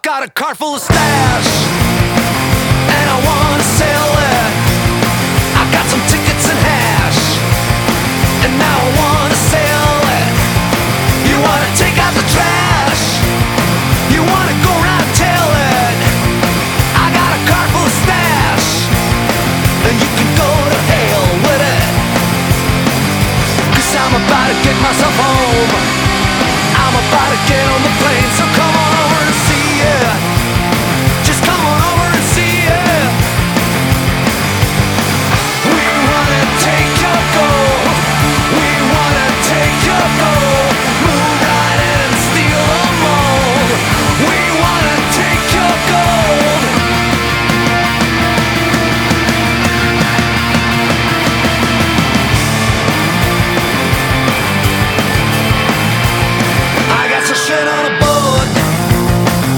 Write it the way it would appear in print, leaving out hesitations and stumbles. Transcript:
got a car full of stash, and I wanna sell